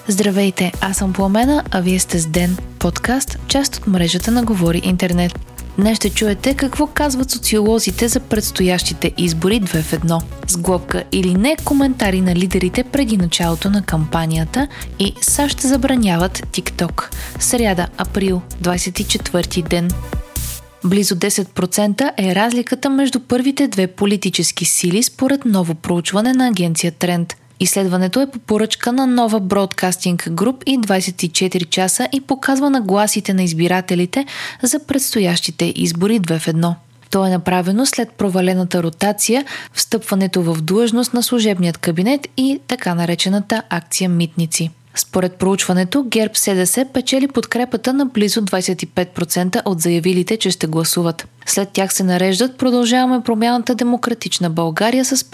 Здравейте, аз съм Пламена, а вие сте с Ден, подкаст, част от мрежата на Говори Интернет. Днес ще чуете какво казват социолозите за предстоящите избори 2 в 1. С глобка или не, коментари на лидерите преди началото на кампанията и САЩ забраняват TikTok. Сряда, април, 24 ден. Близо 10% е разликата между първите две политически сили според ново проучване на агенция Тренд. Изследването е по поръчка на Нова Broadcasting Group и 24 часа и показва нагласите на избирателите за предстоящите избори 2 в 1. То е направено след провалената ротация, встъпването в длъжност на служебният кабинет и така наречената акция Митници. Според проучването, ГЕРБ-СДС печели подкрепата на близо 25% от заявилите, че ще гласуват. След тях се нареждат Продължаваме промяната Демократична България с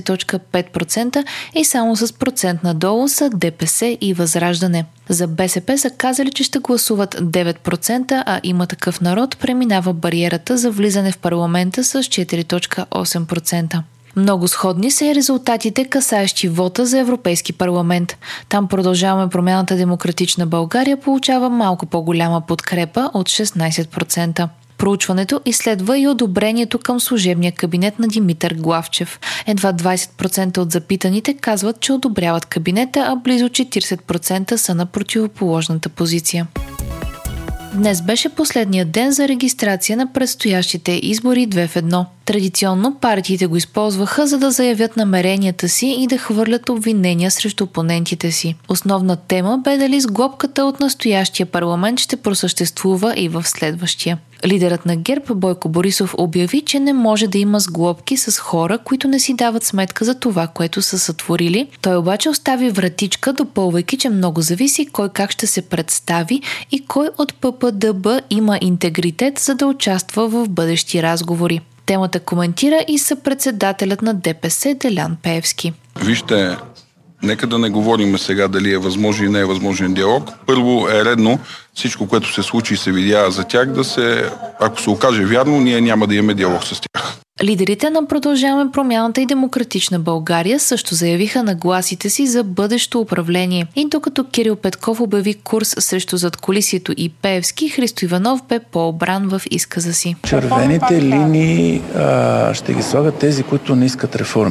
15.5% и само с процент надолу са ДПС и Възраждане. За БСП са казали, че ще гласуват 9%, а Има такъв народ преминава бариерата за влизане в парламента с 4.8%. Много сходни са и резултатите, касаещи вота за Европейски парламент. Там Продължаваме промяната Демократична България получава малко по-голяма подкрепа от 16%. Проучването изследва и одобрението към служебния кабинет на Димитър Главчев. Едва 20% от запитаните казват, че одобряват кабинета, а близо 40% са на противоположната позиция. Днес беше последният ден за регистрация на предстоящите избори 2 в 1. Традиционно партиите го използваха, за да заявят намеренията си и да хвърлят обвинения срещу опонентите си. Основна тема бе дали сглобката от настоящия парламент ще просъществува и в следващия. Лидерът на ГЕРБ Бойко Борисов обяви, че не може да има сглобки с хора, които не си дават сметка за това, което са сътворили. Той обаче остави вратичка, допълвайки, че много зависи кой как ще се представи и кой от ППДБ има интегритет, за да участва в бъдещи разговори. Темата коментира и съпредседателят на ДПС Делян Пеевски. Вижте, нека да не говорим сега дали е възможен или не е възможен диалог. Първо е редно всичко, което се случи и се видя за тях, ако се окаже вярно, ние няма да имаме диалог с тях. Лидерите на Продължаваме промяната и Демократична България също заявиха нагласите си за бъдещо управление. И докато Кирил Петков обяви курс срещу задкулисието и Пеевски, Христо Иванов бе по-обран в изказа си. Червените линии ще ги слагат тези, които не искат реформи.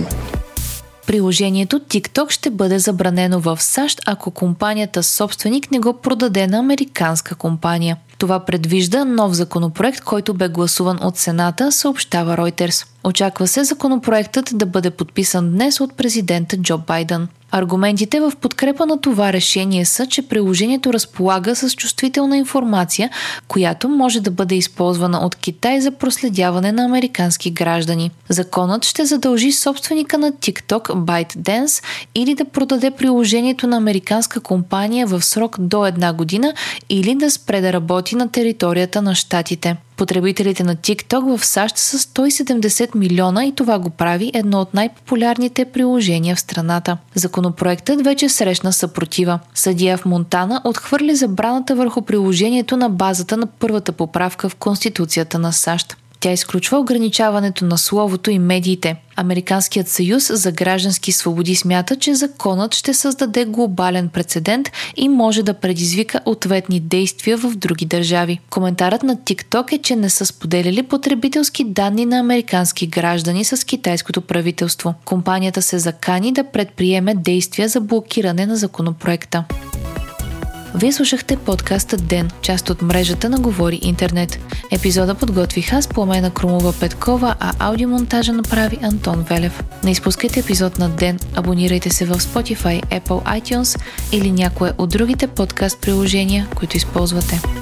Приложението TikTok ще бъде забранено в САЩ, ако компанията собственик не го продаде на американска компания. Това предвижда нов законопроект, който бе гласуван от Сената, съобщава Reuters. Очаква се законопроектът да бъде подписан днес от президента Джо Байден. Аргументите в подкрепа на това решение са, че приложението разполага с чувствителна информация, която може да бъде използвана от Китай за проследяване на американски граждани. Законът ще задължи собственика на TikTok ByteDance или да продаде приложението на американска компания в срок до 1 година или да спре да работи на територията на щатите. Потребителите на TikTok в САЩ са 170 милиона и това го прави едно от най-популярните приложения в страната. Законопроектът вече срещна съпротива. Съдия в Монтана отхвърли забраната върху приложението на базата на първата поправка в Конституцията на САЩ. Тя изключва ограничаването на словото и медиите. Американският съюз за граждански свободи смята, че законът ще създаде глобален прецедент и може да предизвика ответни действия в други държави. Коментарът на TikTok е, че не са споделяли потребителски данни на американски граждани с китайското правителство. Компанията се закани да предприеме действия за блокиране на законопроекта. Вие слушахте подкаста Ден, част от мрежата на Говори Интернет. Епизода подготвих аз, Пламена Крумова-Петкова, а аудиомонтажа направи Антон Велев. Не изпускайте епизод на Ден, абонирайте се в Spotify, Apple iTunes или някое от другите подкаст приложения, които използвате.